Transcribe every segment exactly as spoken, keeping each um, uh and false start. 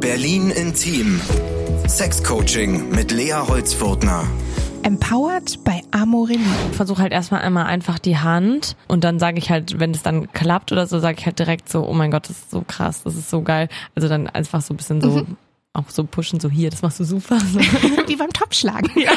Berlin Intim. Sexcoaching mit Lea Holzfurtner. Empowered bei Amorelie. Ich versuche halt erstmal einmal einfach die Hand und dann sage ich halt, wenn es dann klappt oder so, sage ich halt direkt so, oh mein Gott, das ist so krass, das ist so geil. Also dann einfach so ein bisschen so, mhm. auch so pushen, so hier, das machst du super. So. Wie beim Topfschlagen. Ja.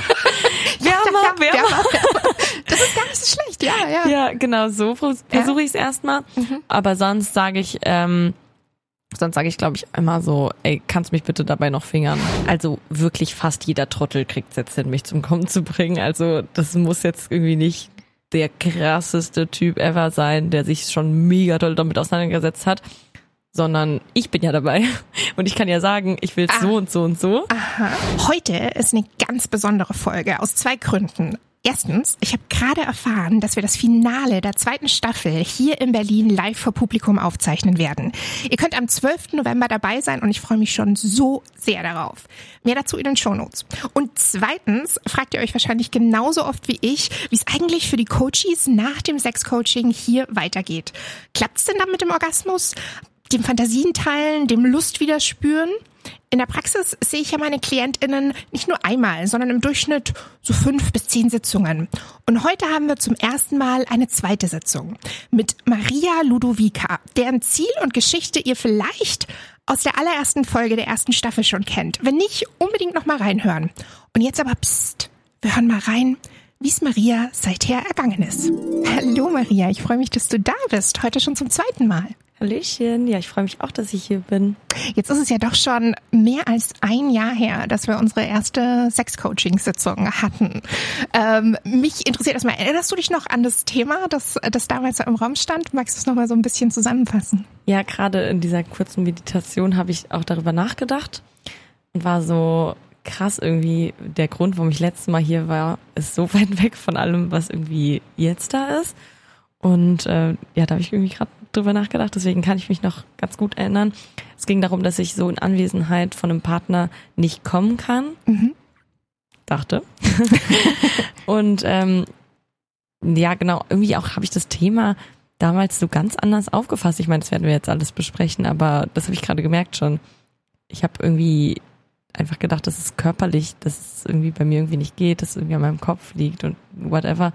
Wärmer, ja, wärmer. Das ist gar nicht so schlecht, ja, ja. Ja, genau, so versuche ja. ich es erstmal. Mhm. Aber sonst sage ich, ähm, Sonst sage ich, glaube ich, immer so, ey, kannst mich bitte dabei noch fingern? Also wirklich fast jeder Trottel kriegt es jetzt hin, mich zum Kommen zu bringen. Also das muss jetzt irgendwie nicht der krasseste Typ ever sein, der sich schon mega doll damit auseinandergesetzt hat, sondern ich bin ja dabei und ich kann ja sagen, ich will es ah. so und so und so. Aha. Heute ist eine ganz besondere Folge aus zwei Gründen. Erstens, ich habe gerade erfahren, dass wir das Finale der zweiten Staffel hier in Berlin live vor Publikum aufzeichnen werden. Ihr könnt am zwölften November dabei sein und ich freue mich schon so sehr darauf. Mehr dazu in den Shownotes. Und zweitens fragt ihr euch wahrscheinlich genauso oft wie ich, wie es eigentlich für die Coaches nach dem Sexcoaching hier weitergeht. Klappt's denn dann mit dem Orgasmus, dem Fantasien teilen, dem Lust wieder spüren? In der Praxis sehe ich ja meine KlientInnen nicht nur einmal, sondern im Durchschnitt so fünf bis zehn Sitzungen. Und heute haben wir zum ersten Mal eine zweite Sitzung mit Maria Ludovica, deren Ziel und Geschichte ihr vielleicht aus der allerersten Folge der ersten Staffel schon kennt. Wenn nicht, unbedingt noch mal reinhören. Und jetzt aber psst, wir hören mal rein, wie es Maria seither ergangen ist. Hallo Maria, ich freue mich, dass du da bist, heute schon zum zweiten Mal. Hallöchen, ja, ich freue mich auch, dass ich hier bin. Jetzt ist es ja doch schon mehr als ein Jahr her, dass wir unsere erste Sex-Coaching-Sitzung hatten. Ähm, mich interessiert erstmal, erinnerst du dich noch an das Thema, das, das damals im Raum stand? Magst du es nochmal so ein bisschen zusammenfassen? Ja, gerade in dieser kurzen Meditation habe ich auch darüber nachgedacht und war so krass irgendwie, der Grund, warum ich letztes Mal hier war, ist so weit weg von allem, was irgendwie jetzt da ist. Und äh, ja, da habe ich irgendwie gerade drüber nachgedacht, deswegen kann ich mich noch ganz gut erinnern. Es ging darum, dass ich so in Anwesenheit von einem Partner nicht kommen kann. Mhm. Dachte. Und ähm, ja, genau, irgendwie auch habe ich das Thema damals so ganz anders aufgefasst. Ich meine, das werden wir jetzt alles besprechen, aber das habe ich gerade gemerkt schon. Ich habe irgendwie einfach gedacht, das ist körperlich, dass es irgendwie bei mir irgendwie nicht geht, dass es irgendwie an meinem Kopf liegt und whatever.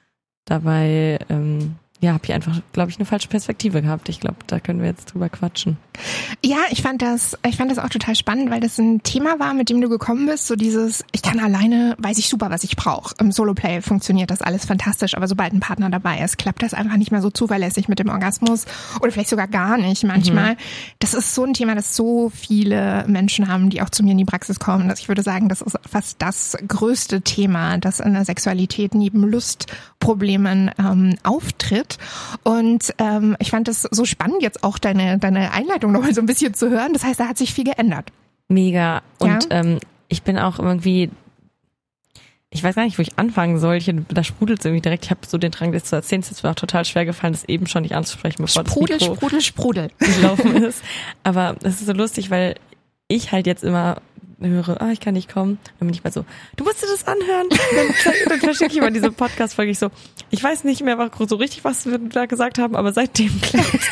Dabei ähm, ja, habe ich einfach, glaube ich, eine falsche Perspektive gehabt. Ich glaube, da können wir jetzt drüber quatschen. Ja, ich fand das, ich fand das auch total spannend, weil das ein Thema war, mit dem du gekommen bist. So dieses, ich kann alleine, weiß ich super, was ich brauche. Im Soloplay funktioniert das alles fantastisch, aber sobald ein Partner dabei ist, klappt das einfach nicht mehr so zuverlässig mit dem Orgasmus oder vielleicht sogar gar nicht manchmal. Mhm. Das ist so ein Thema, das so viele Menschen haben, die auch zu mir in die Praxis kommen. Dass ich würde sagen, das ist fast das größte Thema, das in der Sexualität neben Lustproblemen ähm, auftritt. Und ähm, ich fand das so spannend, jetzt auch deine deine Einleitung nochmal so ein bisschen zu hören. Das heißt, da hat sich viel geändert. Mega. Und ja? ähm, ich bin auch irgendwie, ich weiß gar nicht, wo ich anfangen soll. Ich, da sprudelt es irgendwie direkt. Ich habe so den Drang, das zu erzählen. Es ist mir auch total schwer gefallen, das eben schon nicht anzusprechen, bevor Sprudel, das Mikro Sprudel, Sprudel gelaufen ist. Aber es ist so lustig, weil ich halt jetzt immer höre, ah, ich kann nicht kommen. Dann bin ich mal so, du musst dir das anhören. Dann, dann verschicke ich mal diese Podcast-Folge. Ich so, ich weiß nicht mehr so richtig, was wir da gesagt haben, aber seitdem klappt.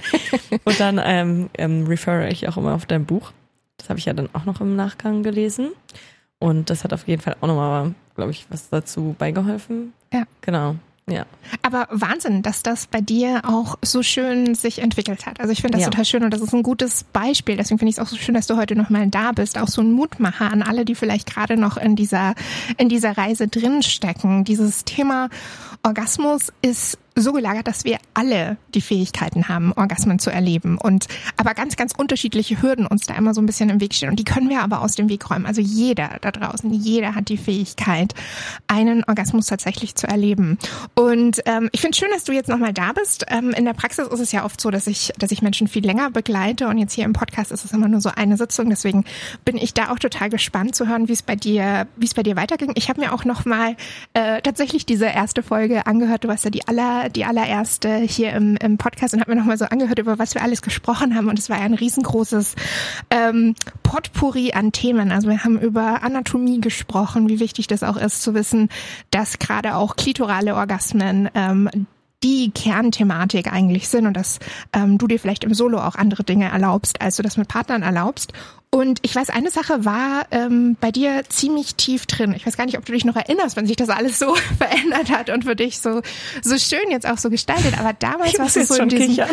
Und dann ähm, ähm, refere ich auch immer auf dein Buch. Das habe ich ja dann auch noch im Nachgang gelesen. Und das hat auf jeden Fall auch nochmal, glaube ich, was dazu beigeholfen. Ja. Genau. Ja. Aber Wahnsinn, dass das bei dir auch so schön sich entwickelt hat. Also ich finde das ja. total schön und das ist ein gutes Beispiel. Deswegen finde ich es auch so schön, dass du heute nochmal da bist. Auch so ein Mutmacher an alle, die vielleicht gerade noch in dieser, in dieser Reise drinstecken. Dieses Thema Orgasmus ist so gelagert, dass wir alle die Fähigkeiten haben, Orgasmen zu erleben und aber ganz, ganz unterschiedliche Hürden uns da immer so ein bisschen im Weg stehen und die können wir aber aus dem Weg räumen. Also jeder da draußen, jeder hat die Fähigkeit, einen Orgasmus tatsächlich zu erleben. Und ähm, ich finde es schön, dass du jetzt nochmal da bist. Ähm, in der Praxis ist es ja oft so, dass ich, dass ich Menschen viel länger begleite und jetzt hier im Podcast ist es immer nur so eine Sitzung. Deswegen bin ich da auch total gespannt zu hören, wie es bei dir, wie es bei dir weiterging. Ich habe mir auch nochmal äh, tatsächlich diese erste Folge angehört. Du warst ja die aller die allererste hier im, im Podcast und habe mir nochmal so angehört, über was wir alles gesprochen haben. Und es war ja ein riesengroßes ähm, Potpourri an Themen. Also wir haben über Anatomie gesprochen, wie wichtig das auch ist zu wissen, dass gerade auch klitorale Orgasmen ähm, die Kernthematik eigentlich sind und dass ähm, du dir vielleicht im Solo auch andere Dinge erlaubst, als du das mit Partnern erlaubst. Und ich weiß, eine Sache war ähm, bei dir ziemlich tief drin. Ich weiß gar nicht, ob du dich noch erinnerst, wenn sich das alles so verändert hat und für dich so so schön jetzt auch so gestaltet. Aber damals warst du so in diesem, ja,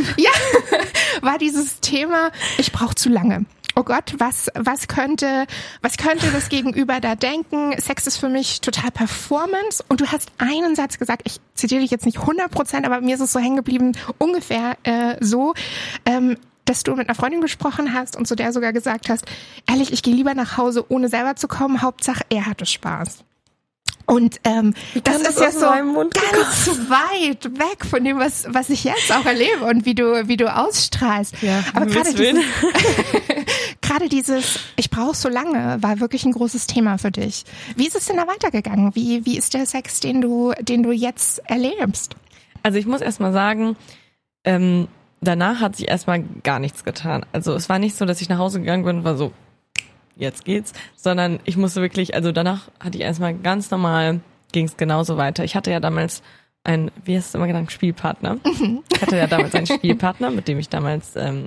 war dieses Thema, ich brauche zu lange. Oh Gott, was was könnte was könnte das Gegenüber da denken? Sex ist für mich total Performance. Und du hast einen Satz gesagt, ich zitiere dich jetzt nicht hundert Prozent, aber mir ist es so hängen geblieben, ungefähr äh, so, ähm, dass du mit einer Freundin gesprochen hast und zu der sogar gesagt hast, ehrlich, ich gehe lieber nach Hause, ohne selber zu kommen, Hauptsache er hatte Spaß. Und ähm, das, das ist ja so ganz weit weg von dem, was was ich jetzt auch erlebe und wie du wie du ausstrahlst. Ja, aber gerade dieses, gerade dieses, ich brauche so lange, war wirklich ein großes Thema für dich. Wie ist es denn da weitergegangen? Wie wie ist der Sex, den du den du jetzt erlebst? Also ich muss erst mal sagen, ähm, danach hat sich erstmal gar nichts getan. Also es war nicht so, dass ich nach Hause gegangen bin und war so, jetzt geht's, sondern ich musste wirklich, also danach hatte ich erstmal ganz normal, ging es genauso weiter. Ich hatte ja damals einen, wie hast du immer genannt, Spielpartner. Mhm. Ich hatte ja damals einen Spielpartner, mit dem ich damals ähm,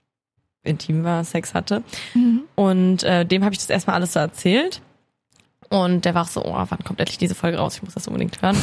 intim war, Sex hatte. Mhm. Und äh, dem habe ich das erstmal alles so erzählt. Und der war auch so, oh, wann kommt endlich diese Folge raus? Ich muss das unbedingt hören.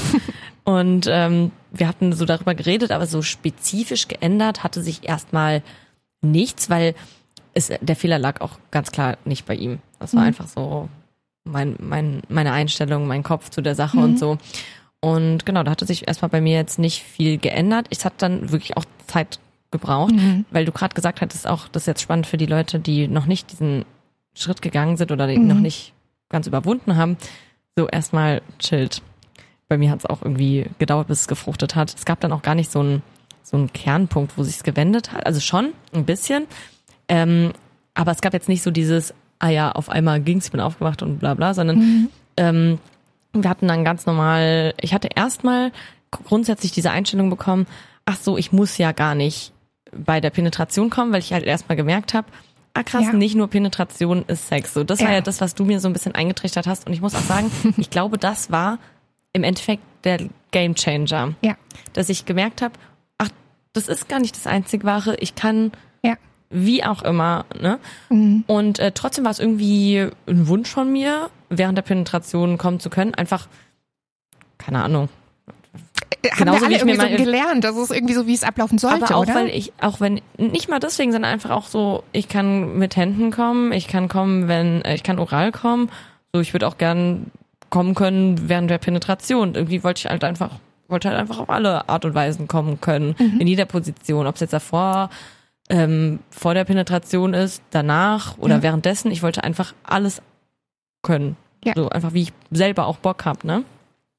Und ähm, wir hatten so darüber geredet, aber so spezifisch geändert hatte sich erstmal nichts, weil es, der Fehler lag auch ganz klar nicht bei ihm. Das war mhm. einfach so mein, mein, meine Einstellung, mein Kopf zu der Sache mhm. und so. Und genau, da hatte sich erstmal bei mir jetzt nicht viel geändert. Es hat dann wirklich auch Zeit gebraucht, mhm. weil du gerade gesagt hattest, auch das ist jetzt spannend für die Leute, die noch nicht diesen Schritt gegangen sind oder die mhm. noch nicht ganz überwunden haben, so erstmal chillt. Bei mir hat es auch irgendwie gedauert, bis es gefruchtet hat. Es gab dann auch gar nicht so einen so einen Kernpunkt, wo sich's gewendet hat. Also schon ein bisschen, ähm, aber es gab jetzt nicht so dieses, ah ja, auf einmal ging's, ich bin aufgewacht und bla bla, sondern mhm. ähm, wir hatten dann ganz normal, ich hatte erstmal grundsätzlich diese Einstellung bekommen, ach so, ich muss ja gar nicht bei der Penetration kommen, weil ich halt erstmal gemerkt habe, ah krass, ja. nicht nur Penetration ist Sex. So, das ja. war ja das, was du mir so ein bisschen eingetrichtert hast. Und ich muss auch sagen, ich glaube, das war im Endeffekt der Gamechanger. Ja. Dass ich gemerkt habe, ach, das ist gar nicht das einzig Wahre. Ich kann ja. wie auch immer. Ne? Mhm. Und äh, trotzdem war es irgendwie ein Wunsch von mir, während der Penetration kommen zu können. Einfach, keine Ahnung. Haben Genauso wir alle irgendwie so gelernt, das ist irgendwie so, wie es ablaufen sollte, aber auch, oder? weil ich, auch wenn, nicht mal deswegen, sondern einfach auch so, ich kann mit Händen kommen, ich kann kommen, wenn, ich kann oral kommen, so, ich würde auch gern kommen können während der Penetration. Irgendwie wollte ich halt einfach, wollte halt einfach auf alle Art und Weisen kommen können, mhm. in jeder Position, ob es jetzt davor, ähm, vor der Penetration ist, danach oder ja. währenddessen, ich wollte einfach alles können. Ja. So, einfach wie ich selber auch Bock hab, ne?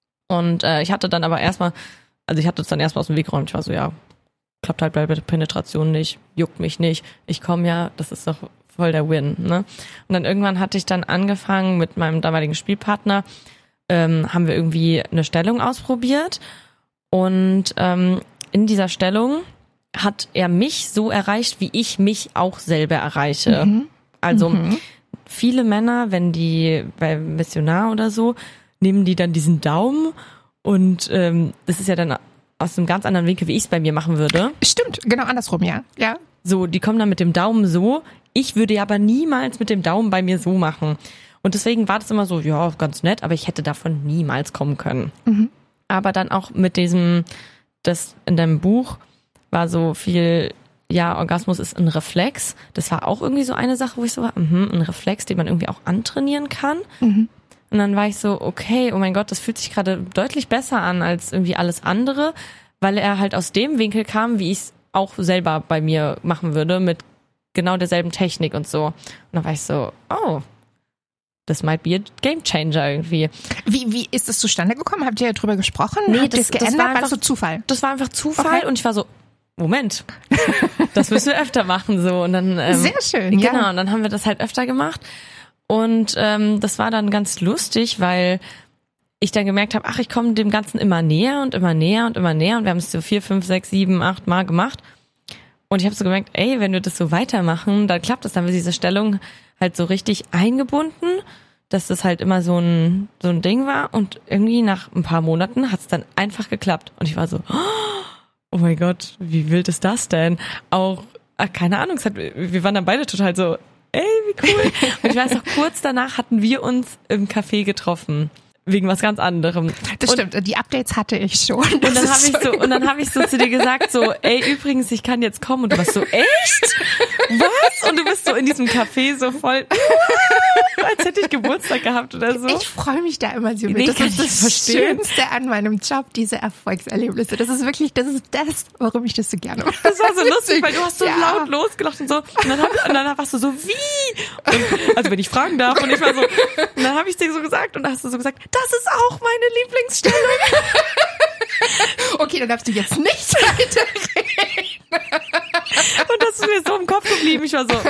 Und äh, ich hatte dann aber erstmal, also ich hatte es dann erstmal aus dem Weg geräumt. Ich war so, ja, klappt halt bei der Penetration nicht, juckt mich nicht. Ich komme ja, das ist doch voll der Win, ne? Und dann irgendwann hatte ich dann angefangen mit meinem damaligen Spielpartner, ähm, haben wir irgendwie eine Stellung ausprobiert. Und ähm, in dieser Stellung hat er mich so erreicht, wie ich mich auch selber erreiche. Mhm. Also mhm. viele Männer, wenn die bei Missionar oder so, nehmen die dann diesen Daumen und ähm, das ist ja dann aus einem ganz anderen Winkel, wie ich es bei mir machen würde. Stimmt, genau andersrum, ja. ja. So, die kommen dann mit dem Daumen so. Ich würde ja aber niemals mit dem Daumen bei mir so machen. Und deswegen war das immer so, ja, ganz nett, aber ich hätte davon niemals kommen können. Mhm. Aber dann auch mit diesem, das in deinem Buch war so viel, ja, Orgasmus ist ein Reflex. Das war auch irgendwie so eine Sache, wo ich so war, mh, ein Reflex, den man irgendwie auch antrainieren kann. Mhm. Und dann war ich so, okay, oh mein Gott, das fühlt sich gerade deutlich besser an als irgendwie alles andere, weil er halt aus dem Winkel kam, wie ich es auch selber bei mir machen würde, mit genau derselben Technik und so. Und dann war ich so, oh, das might be a game changer irgendwie. Wie wie ist das zustande gekommen? Habt ihr darüber gesprochen? Nee, Habt das, das geändert? das war einfach war das so Zufall. Das war einfach Zufall okay. Und ich war so, Moment, das müssen wir öfter machen so. Und dann ähm, sehr schön, genau, ja. Und dann haben wir das halt öfter gemacht. Und ähm, das war dann ganz lustig, weil ich dann gemerkt habe, ach, ich komme dem Ganzen immer näher und immer näher und immer näher. Und wir haben es so vier, fünf, sechs, sieben, acht Mal gemacht. Und ich habe so gemerkt, ey, wenn wir das so weitermachen, dann klappt das. Dann wird diese Stellung halt so richtig eingebunden, dass das halt immer so ein so ein Ding war. Und irgendwie nach ein paar Monaten hat es dann einfach geklappt. Und ich war so, oh, oh mein Gott, wie wild ist das denn? Auch, ach, keine Ahnung, es hat, wir waren dann beide total so, ey, wie cool. Und ich weiß noch, kurz danach hatten wir uns im Café getroffen. Wegen was ganz anderem. Das und, stimmt, die Updates hatte ich schon. Und dann habe ich so, und dann habe ich so zu dir gesagt, so, ey, übrigens, ich kann jetzt kommen. Und du warst so, echt? Was? Und du bist so in diesem Café so voll, als hätte ich Geburtstag gehabt oder so. Ich freue mich da immer so mit. Nee, das kann ist ich das verstehen. Schönste an meinem Job, diese Erfolgserlebnisse. Das ist wirklich, das ist das, warum ich das so gerne mache. Das war so lustig, weil du hast so ja. laut losgelacht und so. Und dann, hab, und dann warst du so, wie? Und, also wenn ich fragen darf. Und ich war so, und dann habe ich dir so gesagt und dann hast du so gesagt, das ist auch meine Lieblingsstellung. Okay, dann darfst du jetzt nicht weiterreden. Und das ist mir so im Kopf geblieben. Ich war so.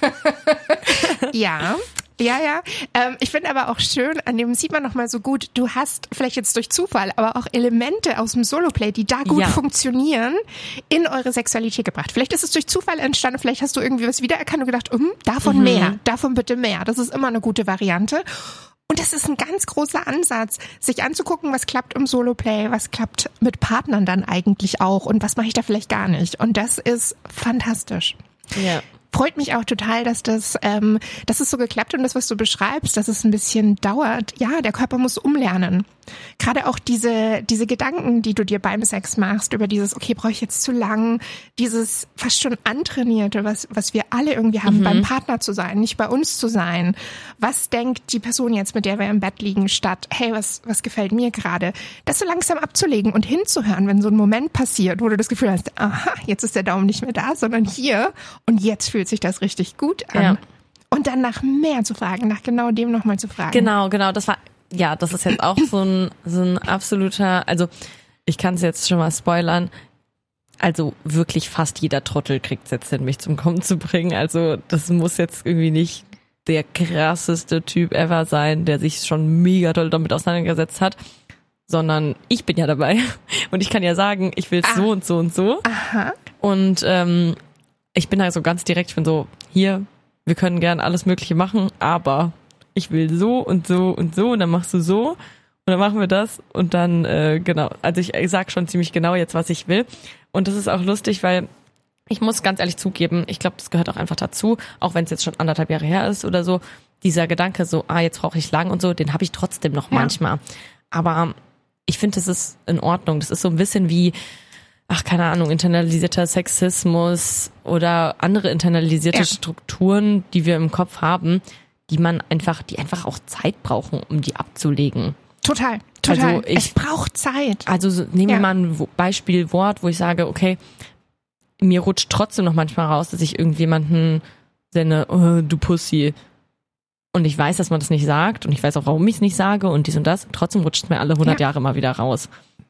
Ja. Ja, ja. Ähm, ich finde aber auch schön, an dem sieht man nochmal so gut, du hast vielleicht jetzt durch Zufall, aber auch Elemente aus dem Soloplay, die da gut ja. funktionieren, in eure Sexualität gebracht. Vielleicht ist es durch Zufall entstanden, vielleicht hast du irgendwie was wiedererkannt und gedacht, um, davon mhm. mehr, davon bitte mehr. Das ist immer eine gute Variante. Und das ist ein ganz großer Ansatz, sich anzugucken, was klappt im Soloplay, was klappt mit Partnern dann eigentlich auch und was mache ich da vielleicht gar nicht. Und das ist fantastisch. Ja. Freut mich auch total, dass das, ähm, dass es so geklappt und das, was du beschreibst, dass es ein bisschen dauert. Ja, der Körper muss umlernen. Gerade auch diese, diese Gedanken, die du dir beim Sex machst, über dieses, okay, brauche ich jetzt zu lang, dieses fast schon antrainierte, was, was wir alle irgendwie haben, mhm. beim Partner zu sein, nicht bei uns zu sein. Was denkt die Person jetzt, mit der wir im Bett liegen, statt, hey, was, was gefällt mir gerade? Das so langsam abzulegen und hinzuhören, wenn so ein Moment passiert, wo du das Gefühl hast, aha, jetzt ist der Daumen nicht mehr da, sondern hier und jetzt fühlt sich das richtig gut an. Ja. Und dann nach mehr zu fragen, nach genau dem nochmal zu fragen. Genau, genau, das war, ja, das ist jetzt auch so ein, so ein absoluter, also ich kann es jetzt schon mal spoilern, also wirklich fast jeder Trottel kriegt es jetzt hin, mich zum Kommen zu bringen, also das muss jetzt irgendwie nicht der krasseste Typ ever sein, der sich schon mega doll damit auseinandergesetzt hat, sondern ich bin ja dabei und ich kann ja sagen, ich will es ah. so und so und so. Aha. Und ähm, ich bin also ganz direkt, ich bin so, hier, wir können gern alles Mögliche machen, aber ich will so und so und so und dann machst du so und dann machen wir das und dann, äh, genau, also ich, ich sag schon ziemlich genau jetzt, was ich will und das ist auch lustig, weil ich muss ganz ehrlich zugeben, ich glaube, das gehört auch einfach dazu, auch wenn es jetzt schon anderthalb Jahre her ist oder so, dieser Gedanke so, ah, jetzt brauche ich lang und so, den habe ich trotzdem noch ja. manchmal, aber ich finde, das ist in Ordnung, das ist so ein bisschen wie, ach, keine Ahnung, internalisierter Sexismus oder andere internalisierte ja. Strukturen, die wir im Kopf haben, die man einfach, die einfach auch Zeit brauchen, um die abzulegen. Total, total. Also ich, es braucht Zeit. Also nehmen wir ja. mal ein Beispielwort, wo ich sage, okay, mir rutscht trotzdem noch manchmal raus, dass ich irgendjemanden sende, oh, du Pussy. Und ich weiß, dass man das nicht sagt und ich weiß auch, warum ich es nicht sage und dies und das. Trotzdem rutscht es mir alle hundert ja. Jahre mal wieder raus.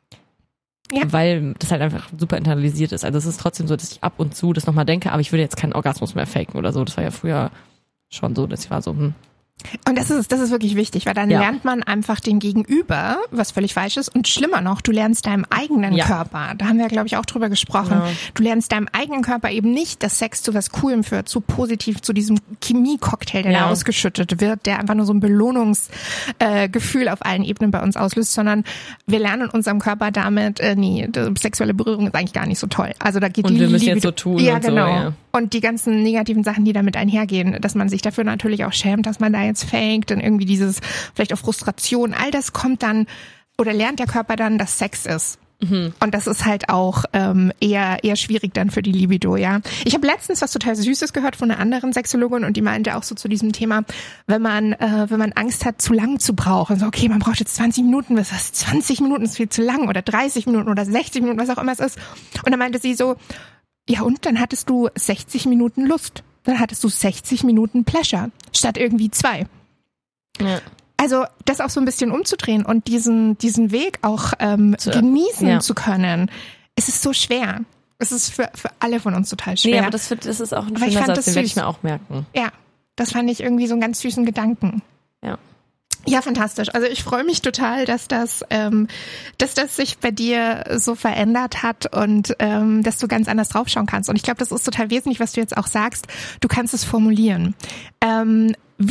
Ja. Weil das halt einfach super internalisiert ist. Also es ist trotzdem so, dass ich ab und zu das nochmal denke, aber ich würde jetzt keinen Orgasmus mehr faken oder so. Das war ja früher schon so, dass ich war so, hm. Und das ist, das ist wirklich wichtig, weil dann ja. lernt man einfach den Gegenüber, was völlig falsch ist. Und schlimmer noch, du lernst deinem eigenen ja. Körper. Da haben wir, glaube ich, auch drüber gesprochen. Ja. Du lernst deinem eigenen Körper eben nicht, dass Sex zu was Coolem führt, zu positiv, zu diesem Chemie-Cocktail, der ja. da ausgeschüttet wird, der einfach nur so ein Belohnungsgefühl äh, auf allen Ebenen bei uns auslöst, sondern wir lernen unserem Körper damit, äh, nee, sexuelle Berührung ist eigentlich gar nicht so toll. Also da geht und die wir müssen Liebe, jetzt so tun ja, und genau. so, ja. Und die ganzen negativen Sachen, die damit einhergehen, dass man sich dafür natürlich auch schämt, dass man da jetzt faked, dann irgendwie dieses, vielleicht auch Frustration, all das kommt dann, oder lernt der Körper dann, dass Sex ist. Mhm. Und das ist halt auch ähm, eher eher schwierig dann für die Libido, ja. Ich habe letztens was total Süßes gehört von einer anderen Sexologin und die meinte auch so zu diesem Thema, wenn man äh, wenn man Angst hat, zu lang zu brauchen, so okay, man braucht jetzt zwanzig Minuten, was ist zwanzig Minuten ist viel zu lang oder dreißig Minuten oder sechzig Minuten, was auch immer es ist. Und dann meinte sie so, ja und, dann hattest du sechzig Minuten Lust. Dann hattest du sechzig Minuten Pleasure, statt irgendwie zwei. Ja. Also das auch so ein bisschen umzudrehen und diesen diesen Weg auch ähm, so, genießen ja. zu können, es ist so schwer. Es ist für für alle von uns total schwer. Nee, aber das, das ist auch ein aber schöner Satz, den werde ich mir auch merken. Ja, das fand ich irgendwie so einen ganz süßen Gedanken. Ja. Ja, fantastisch. Also ich freue mich total, dass das, ähm, dass das sich bei dir so verändert hat und ähm, dass du ganz anders draufschauen kannst. Und ich glaube, das ist total wesentlich, was du jetzt auch sagst. Du kannst es formulieren. Ähm, wie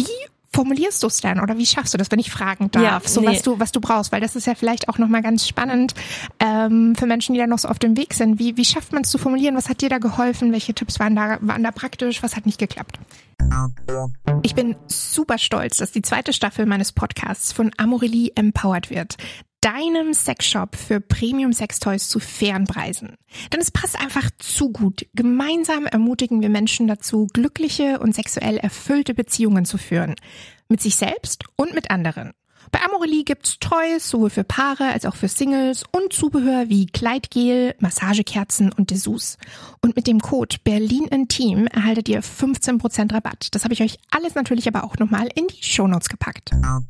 formulierst du es dann oder wie schaffst du das, wenn ich fragen darf, ja, so nee. was du was du brauchst, weil das ist ja vielleicht auch nochmal ganz spannend ähm, für Menschen, die da noch so auf dem Weg sind. Wie wie schafft man es zu formulieren? Was hat dir da geholfen? Welche Tipps waren da waren da praktisch? Was hat nicht geklappt? Ich bin super stolz, dass die zweite Staffel meines Podcasts von Amorelie empowered wird. Deinem Sexshop für Premium-Sextoys zu fairen Preisen. Denn es passt einfach zu gut. Gemeinsam ermutigen wir Menschen dazu, glückliche und sexuell erfüllte Beziehungen zu führen. Mit sich selbst und mit anderen. Bei Amorelie gibt's Toys sowohl für Paare als auch für Singles und Zubehör wie Kleidgel, Massagekerzen und Dessous. Und mit dem Code BerlinIntim erhaltet ihr fünfzehn Prozent Rabatt. Das habe ich euch alles natürlich aber auch nochmal in die Shownotes gepackt.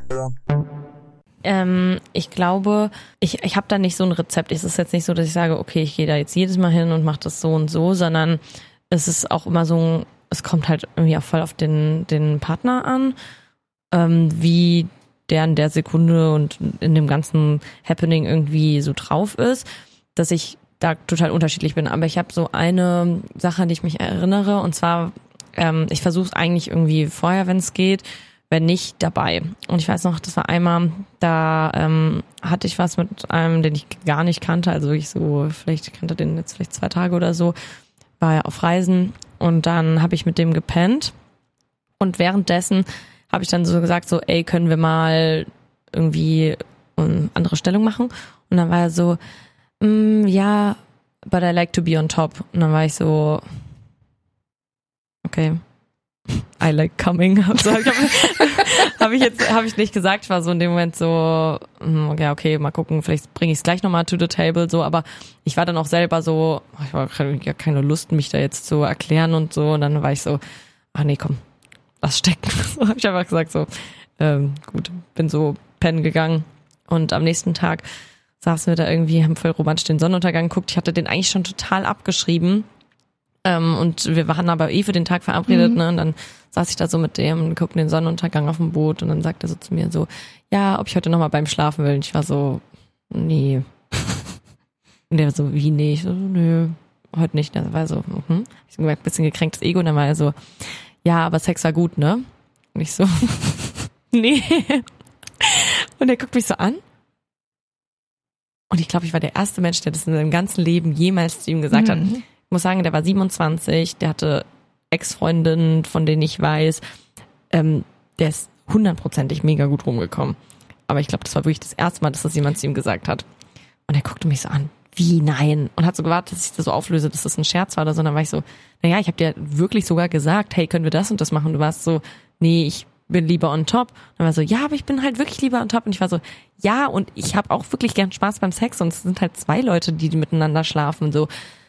Ähm, ich glaube, ich, ich habe da nicht so ein Rezept. Es ist jetzt nicht so, dass ich sage, okay, ich gehe da jetzt jedes Mal hin und mache das so und so, sondern es ist auch immer so, es kommt halt irgendwie auch voll auf den, den Partner an, ähm, wie der in der Sekunde und in dem ganzen Happening irgendwie so drauf ist, dass ich da total unterschiedlich bin. Aber ich habe so eine Sache, an die ich mich erinnere, und zwar, ähm, ich versuche es eigentlich irgendwie vorher, wenn es geht, wenn nicht, dabei. Und ich weiß noch, das war einmal, da ähm, hatte ich was mit einem, den ich gar nicht kannte, also ich so, vielleicht kannte den jetzt vielleicht zwei Tage oder so, war ja auf Reisen und dann habe ich mit dem gepennt und währenddessen habe ich dann so gesagt, so, ey, können wir mal irgendwie eine andere Stellung machen? Und dann war er so, mm, ja, but I like to be on top. Und dann war ich so, okay, I like coming. Also, habe hab ich jetzt habe ich nicht gesagt. Ich war so in dem Moment so, okay, okay, mal gucken, vielleicht bringe ich es gleich nochmal to the table, so. Aber ich war dann auch selber so, ich war ja keine Lust, mich da jetzt zu erklären und so. Und dann war ich so, ach nee, komm, lass stecken. So habe ich einfach gesagt, so, ähm, gut, bin so pennen gegangen. Und am nächsten Tag saßen wir da irgendwie, haben voll romantisch den Sonnenuntergang geguckt. Ich hatte den eigentlich schon total abgeschrieben. Ähm, und wir waren aber eh für den Tag verabredet, mhm. ne? Und dann saß ich da so mit dem und guckten den Sonnenuntergang auf dem Boot und dann sagte er so zu mir so, ja, ob ich heute nochmal beim Schlafen will. Und ich war so, nee. Und der so, wie nee? Ich so, nö, heute nicht. Und er war so, mhm. Ich so gemerkt, ein bisschen gekränktes Ego. Und dann war er so, ja, aber Sex war gut, ne? Und ich so, nee. Und er guckt mich so an. Und ich glaube, ich war der erste Mensch, der das in seinem ganzen Leben jemals zu ihm gesagt mhm. hat. Ich muss sagen, der war siebenundzwanzig, der hatte Ex-Freundinnen, von denen ich weiß, ähm, der ist hundertprozentig mega gut rumgekommen. Aber ich glaube, das war wirklich das erste Mal, dass das jemand zu ihm gesagt hat. Und er guckte mich so an, wie nein? Und hat so gewartet, dass ich das so auflöse, dass das ein Scherz war oder so. Und dann war ich so, naja, ich habe dir wirklich sogar gesagt, hey, können wir das und das machen? Und du warst so, nee, ich bin lieber on top. Und dann war so, ja, aber ich bin halt wirklich lieber on top. Und ich war so, ja, und ich habe auch wirklich gern Spaß beim Sex. Und es sind halt zwei Leute, die miteinander schlafen und so.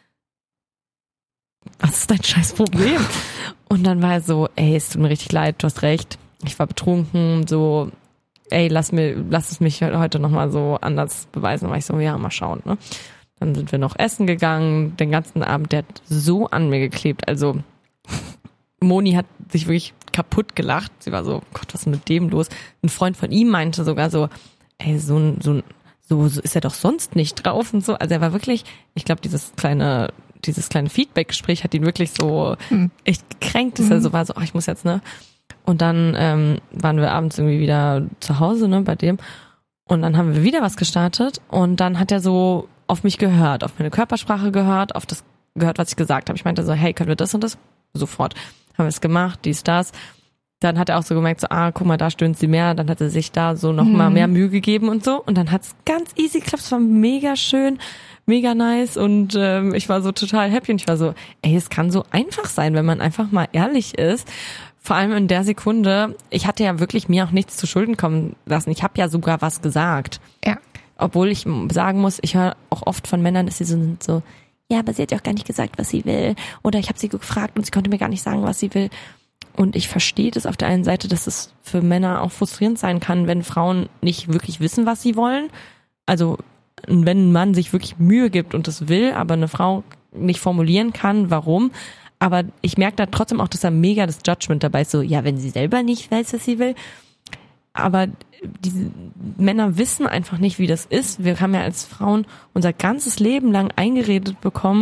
Was ist dein scheiß Problem? Und dann war er so, ey, es tut mir richtig leid, du hast recht. Ich war betrunken, so, ey, lass mir, lass es mich heute nochmal so anders beweisen. Dann war ich so, ja, mal schauen, ne? Dann sind wir noch essen gegangen, den ganzen Abend, der hat so an mir geklebt. Also, Moni hat sich wirklich kaputt gelacht. Sie war so, Gott, was ist mit dem los? Ein Freund von ihm meinte sogar so, ey, so ein, so ein, so, so ist er doch sonst nicht drauf und so. Also er war wirklich, ich glaube, dieses kleine, dieses kleine Feedback-Gespräch hat ihn wirklich so hm. echt gekränkt, dass mhm. er so war, so, ach, ich muss jetzt, ne? Und dann ähm, waren wir abends irgendwie wieder zu Hause, ne, bei dem. Und dann haben wir wieder was gestartet und dann hat er so auf mich gehört, auf meine Körpersprache gehört, auf das gehört, was ich gesagt habe. Ich meinte so, hey, können wir das und das? Sofort. Haben wir es gemacht, dies, das. Dann hat er auch so gemerkt, so, ah, guck mal, da stöhnt sie mehr. Dann hat er sich da so noch mhm. mal mehr Mühe gegeben und so. Und dann hat's ganz easy geklappt. Es war mega schön, mega nice. Und ähm, ich war so total happy. Und ich war so, ey, es kann so einfach sein, wenn man einfach mal ehrlich ist. Vor allem in der Sekunde, ich hatte ja wirklich mir auch nichts zu Schulden kommen lassen. Ich habe ja sogar was gesagt. Ja. Obwohl ich sagen muss, ich höre auch oft von Männern, dass sie so sind, so, ja, aber sie hat ja auch gar nicht gesagt, was sie will. Oder ich habe sie gefragt und sie konnte mir gar nicht sagen, was sie will. Und ich verstehe das auf der einen Seite, dass es für Männer auch frustrierend sein kann, wenn Frauen nicht wirklich wissen, was sie wollen. Also wenn ein Mann sich wirklich Mühe gibt und das will, aber eine Frau nicht formulieren kann, warum. Aber ich merke da trotzdem auch, dass da mega das Judgment dabei ist. So, ja, wenn sie selber nicht weiß, was sie will. Aber diese Männer wissen einfach nicht, wie das ist. Wir haben ja als Frauen unser ganzes Leben lang eingeredet bekommen,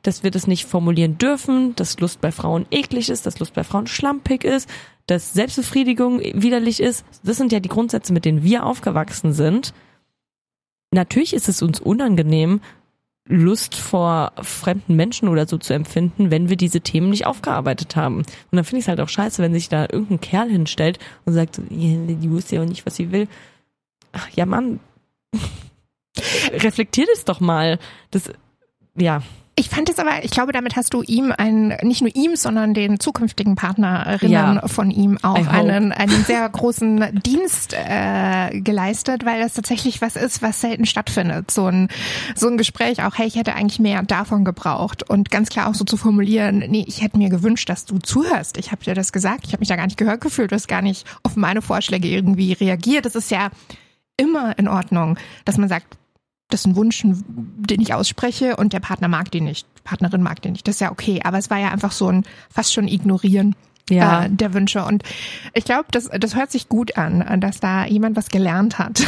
dass wir das nicht formulieren dürfen, dass Lust bei Frauen eklig ist, dass Lust bei Frauen schlampig ist, dass Selbstbefriedigung widerlich ist. Das sind ja die Grundsätze, mit denen wir aufgewachsen sind. Natürlich ist es uns unangenehm, Lust vor fremden Menschen oder so zu empfinden, wenn wir diese Themen nicht aufgearbeitet haben. Und dann finde ich es halt auch scheiße, wenn sich da irgendein Kerl hinstellt und sagt, die wusste ja auch nicht, was sie will. Ach ja, Mann, reflektiert es doch mal. Das, ja. Ich fand es aber, ich glaube, damit hast du ihm einen, nicht nur ihm, sondern den zukünftigen Partnerinnen ja. von ihm auch einen, einen sehr großen Dienst äh, geleistet, weil das tatsächlich was ist, was selten stattfindet. So ein, so ein Gespräch auch, hey, ich hätte eigentlich mehr davon gebraucht und ganz klar auch so zu formulieren, nee, ich hätte mir gewünscht, dass du zuhörst. Ich habe dir das gesagt, ich habe mich da gar nicht gehört gefühlt, du hast gar nicht auf meine Vorschläge irgendwie reagiert. Das ist ja immer in Ordnung, dass man sagt, das ist ein Wunsch, den ich ausspreche und der Partner mag den nicht, die Partnerin mag den nicht. Das ist ja okay, aber es war ja einfach so ein fast schon Ignorieren ja. äh, der Wünsche. Und ich glaube, das, das hört sich gut an, dass da jemand was gelernt hat.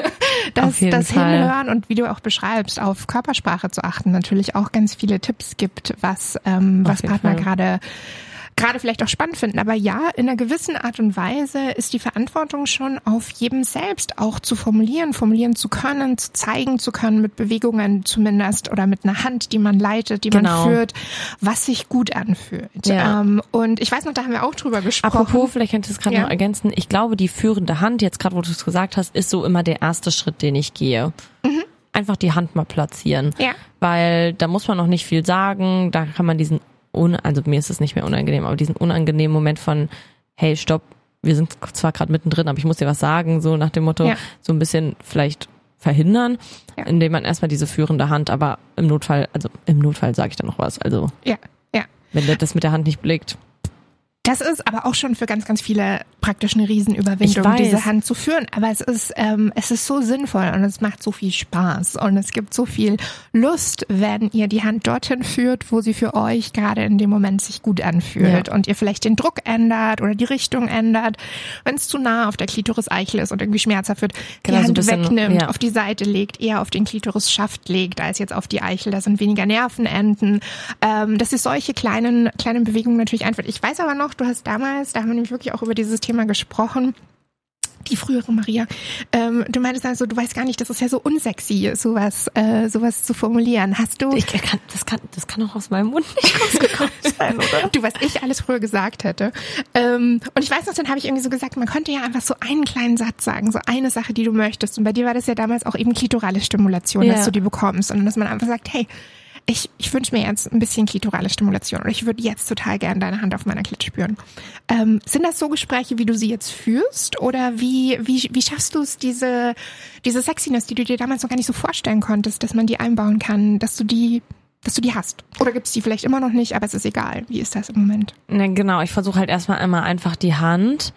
dass das Fall. Hinhören und wie du auch beschreibst, auf Körpersprache zu achten, natürlich auch ganz viele Tipps gibt, was, ähm, was Partner gerade gerade vielleicht auch spannend finden. Aber ja, in einer gewissen Art und Weise ist die Verantwortung schon auf jedem selbst auch zu formulieren, formulieren zu können, zu zeigen zu können, mit Bewegungen zumindest oder mit einer Hand, die man leitet, die genau. man führt, was sich gut anfühlt. Ja. Ähm, und ich weiß noch, da haben wir auch drüber gesprochen. Apropos, vielleicht könnte ich das gerade ja. noch ergänzen, ich glaube, die führende Hand, jetzt gerade wo du es gesagt hast, ist so immer der erste Schritt, den ich gehe. Mhm. Einfach die Hand mal platzieren. Ja. Weil da muss man noch nicht viel sagen, da kann man diesen Un- also mir ist es nicht mehr unangenehm, aber diesen unangenehmen Moment von, hey, stopp, wir sind zwar gerade mittendrin, aber ich muss dir was sagen, so nach dem Motto, ja. so ein bisschen vielleicht verhindern, ja. indem man erstmal diese führende Hand, aber im Notfall, also im Notfall sage ich dann noch was, also ja, ja. wenn der das mit der Hand nicht blickt. Das ist aber auch schon für ganz, ganz viele praktisch eine Riesenüberwindung, diese Hand zu führen. Aber es ist, ähm, es ist so sinnvoll und es macht so viel Spaß und es gibt so viel Lust, wenn ihr die Hand dorthin führt, wo sie für euch gerade in dem Moment sich gut anfühlt ja. und ihr vielleicht den Druck ändert oder die Richtung ändert. Wenn es zu nah auf der Klitoris-Eichel ist und irgendwie schmerzhaft wird, genau, die Hand so bisschen, wegnimmt, ja. auf die Seite legt, eher auf den Klitorisschaft legt, als jetzt auf die Eichel. Da sind weniger Nervenenden. Ähm, dass ihr solche kleinen, kleinen Bewegungen natürlich einführt. Ich weiß aber noch, du hast damals, da haben wir nämlich wirklich auch über dieses Thema gesprochen, die frühere Maria, ähm, du meintest also, du weißt gar nicht, das ist ja so unsexy, sowas, äh, sowas zu formulieren. Hast du... Ich kann, das kann, das kann auch aus meinem Mund nicht rausgekommen sein, oder? Du, was ich alles früher gesagt hätte. Ähm, und ich weiß noch, dann habe ich irgendwie so gesagt, man könnte ja einfach so einen kleinen Satz sagen, so eine Sache, die du möchtest. Und bei dir war das ja damals auch eben klitorale Stimulation, ja. dass du die bekommst. Und dass man einfach sagt, hey, Ich, ich wünsche mir jetzt ein bisschen klitorale Stimulation oder ich würde jetzt total gerne deine Hand auf meiner Klit spüren. Ähm, sind das so Gespräche, wie du sie jetzt führst oder wie wie wie schaffst du es, diese diese Sexiness, die du dir damals noch gar nicht so vorstellen konntest, dass man die einbauen kann, dass du die dass du die hast? Oder gibt es die vielleicht immer noch nicht, aber es ist egal. Wie ist das im Moment? Na, genau, ich versuche halt erstmal einmal einfach die Hand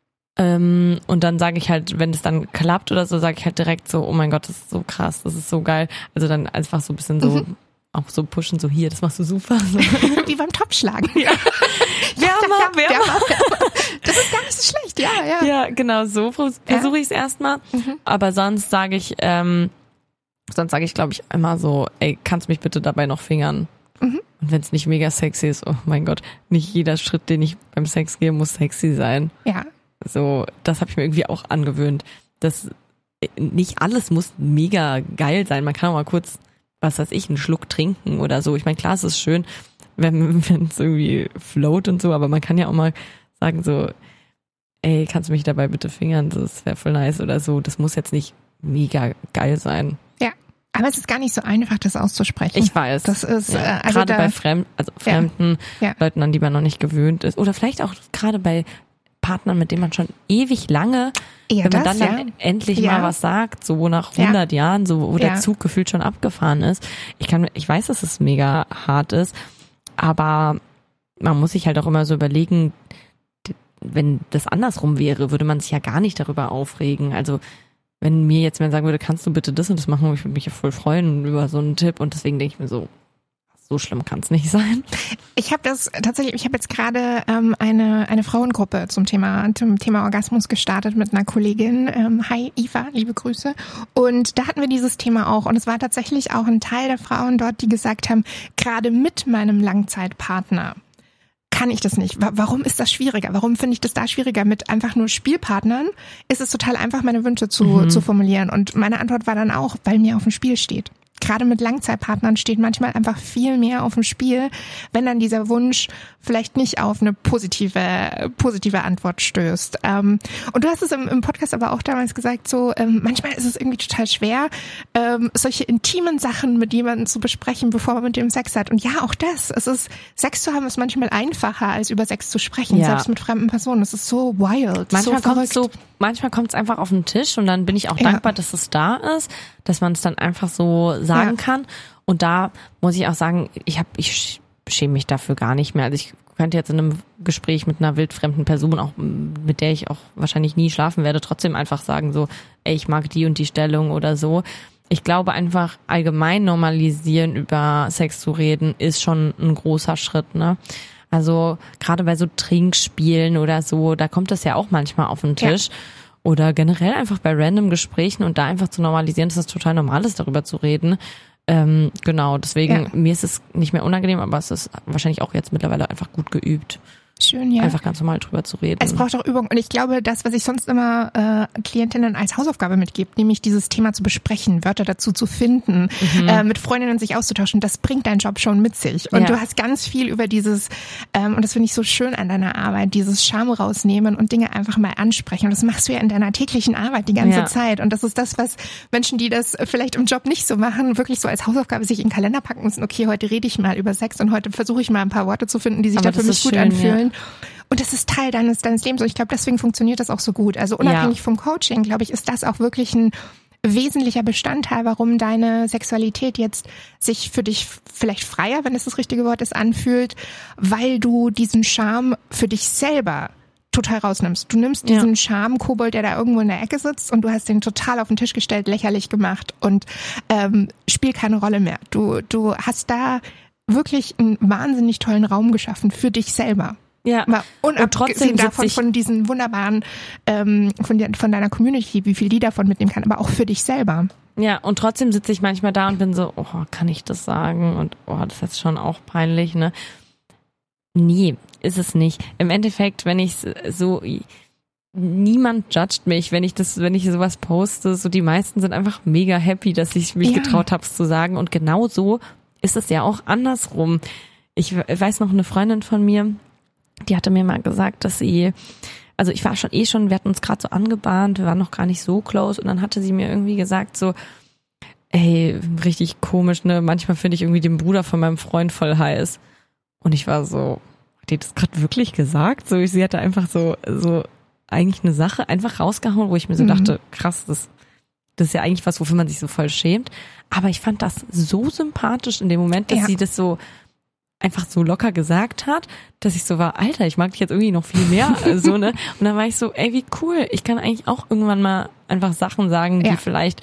ähm, und dann sage ich halt, wenn es dann klappt oder so, sage ich halt direkt so, oh mein Gott, das ist so krass, das ist so geil. Also dann einfach so ein bisschen so... Mhm. Auch so pushen, so hier, das machst du super. So. Wie beim Topfschlagen. Ja. Wärmer, ja, wärmer. Wärmer. Das ist gar nicht so schlecht, ja, ja. Ja, genau, so versuche ja. ich es erstmal. Mhm. Aber sonst sage ich, ähm, sonst sage ich, glaube ich, immer so, ey, kannst mich bitte dabei noch fingern? Mhm. Und wenn es nicht mega sexy ist, oh mein Gott, nicht jeder Schritt, den ich beim Sex gehe, muss sexy sein. Ja. So, das habe ich mir irgendwie auch angewöhnt. Das, nicht alles muss mega geil sein. Man kann auch mal kurz was weiß ich, einen Schluck trinken oder so. Ich meine, klar, es ist schön, wenn es irgendwie float und so, aber man kann ja auch mal sagen so, ey, kannst du mich dabei bitte fingern? Das wäre voll nice oder so. Das muss jetzt nicht mega geil sein. Ja, aber es ist gar nicht so einfach, das auszusprechen. Ich weiß. Das ist ja, äh, also gerade bei Fremd, also fremden ja. Ja. Leuten, an die man noch nicht gewöhnt ist. Oder vielleicht auch gerade bei Partnern, mit denen man schon ewig lange, eher wenn man das, dann, dann ja. endlich ja. mal was sagt, so nach hundert ja. Jahren, so wo der ja. Zug gefühlt schon abgefahren ist. Ich kann, ich weiß, dass es mega hart ist, aber man muss sich halt auch immer so überlegen, wenn das andersrum wäre, würde man sich ja gar nicht darüber aufregen. Also wenn mir jetzt jemand sagen würde, kannst du bitte das und das machen, ich würde mich ja voll freuen über so einen Tipp und deswegen denke ich mir so, so schlimm kann es nicht sein. Ich habe das tatsächlich, ich habe jetzt gerade ähm, eine eine Frauengruppe zum Thema zum Thema Orgasmus gestartet mit einer Kollegin. Ähm, hi Eva, liebe Grüße. Und da hatten wir dieses Thema auch. Und es war tatsächlich auch ein Teil der Frauen dort, die gesagt haben, gerade mit meinem Langzeitpartner kann ich das nicht. Warum ist das schwieriger? Warum finde ich das da schwieriger? Mit einfach nur Spielpartnern ist es total einfach, meine Wünsche zu, mhm. zu formulieren. Und meine Antwort war dann auch, weil mir auf dem Spiel steht. Gerade mit Langzeitpartnern steht manchmal einfach viel mehr auf dem Spiel, wenn dann dieser Wunsch vielleicht nicht auf eine positive positive Antwort stößt. Ähm, und du hast es im, im Podcast aber auch damals gesagt, so ähm, manchmal ist es irgendwie total schwer, ähm, solche intimen Sachen mit jemandem zu besprechen, bevor man mit dem Sex hat. Und ja, auch das. Es ist Sex zu haben ist manchmal einfacher, als über Sex zu sprechen, ja. Selbst mit fremden Personen. Es ist so wild, manchmal so kommt so Manchmal kommt es einfach auf den Tisch und dann bin ich auch ja. dankbar, dass es da ist, dass man es dann einfach so sagen ja. kann. Und da muss ich auch sagen, ich habe, ich schäme mich dafür gar nicht mehr. Also ich könnte jetzt in einem Gespräch mit einer wildfremden Person, auch mit der ich auch wahrscheinlich nie schlafen werde, trotzdem einfach sagen so, ey, ich mag die und die Stellung oder so. Ich glaube einfach allgemein normalisieren, über Sex zu reden, ist schon ein großer Schritt, ne? Also gerade bei so Trinkspielen oder so, da kommt das ja auch manchmal auf den Tisch. Ja. Oder generell einfach bei random Gesprächen und da einfach zu normalisieren, dass es total normal ist, darüber zu reden. Ähm, genau, deswegen, ja. mir ist es nicht mehr unangenehm, aber es ist wahrscheinlich auch jetzt mittlerweile einfach gut geübt. Schön, ja. Einfach ganz normal drüber zu reden. Es braucht auch Übung. Und ich glaube, das, was ich sonst immer äh, Klientinnen als Hausaufgabe mitgebe, nämlich dieses Thema zu besprechen, Wörter dazu zu finden, mhm. äh, mit Freundinnen sich auszutauschen, das bringt dein Job schon mit sich. Und ja. du hast ganz viel über dieses, ähm, und das finde ich so schön an deiner Arbeit, dieses Scham rausnehmen und Dinge einfach mal ansprechen. Und das machst du ja in deiner täglichen Arbeit die ganze ja. Zeit. Und das ist das, was Menschen, die das vielleicht im Job nicht so machen, wirklich so als Hausaufgabe sich in den Kalender packen müssen. Okay, heute rede ich mal über Sex und heute versuche ich mal ein paar Worte zu finden, die sich Aber da für mich gut schön, anfühlen. Ja. Und das ist Teil deines, deines Lebens. Und ich glaube, deswegen funktioniert das auch so gut. Also unabhängig ja. vom Coaching, glaube ich, ist das auch wirklich ein wesentlicher Bestandteil, warum deine Sexualität jetzt sich für dich vielleicht freier, wenn das das richtige Wort ist, anfühlt, weil du diesen Charme für dich selber total rausnimmst. Du nimmst diesen ja. Charme-Kobold, der da irgendwo in der Ecke sitzt, und du hast den total auf den Tisch gestellt, lächerlich gemacht und ähm, spielt keine Rolle mehr. Du, du hast da wirklich einen wahnsinnig tollen Raum geschaffen für dich selber. Ja. Mal unabgesehen und davon von diesen wunderbaren, ähm, von, der, von deiner Community, wie viel die davon mitnehmen kann, aber auch für dich selber. Ja, und trotzdem sitze ich manchmal da und bin so, oh, kann ich das sagen? Und oh, das ist jetzt schon auch peinlich, ne? Nee, ist es nicht. Im Endeffekt, wenn ich so, niemand judgt mich, wenn ich das, wenn ich sowas poste, so die meisten sind einfach mega happy, dass ich mich ja. getraut habe, es zu sagen. Und genau so ist es ja auch andersrum. Ich weiß noch, eine Freundin von mir, die hatte mir mal gesagt, dass sie, also ich war schon eh schon, wir hatten uns gerade so angebahnt, wir waren noch gar nicht so close, und dann hatte sie mir irgendwie gesagt so, ey, richtig komisch, ne, manchmal finde ich irgendwie den Bruder von meinem Freund voll heiß. Und ich war so, hat die das gerade wirklich gesagt? So, sie hatte einfach so, so eigentlich eine Sache einfach rausgehauen, wo ich mir so mhm. dachte, krass, das, das ist ja eigentlich was, wofür man sich so voll schämt. Aber ich fand das so sympathisch in dem Moment, dass ja. sie das so einfach so locker gesagt hat, dass ich so war, Alter, ich mag dich jetzt irgendwie noch viel mehr, so, ne? Und dann war ich so, ey, wie cool, ich kann eigentlich auch irgendwann mal einfach Sachen sagen, die ja. vielleicht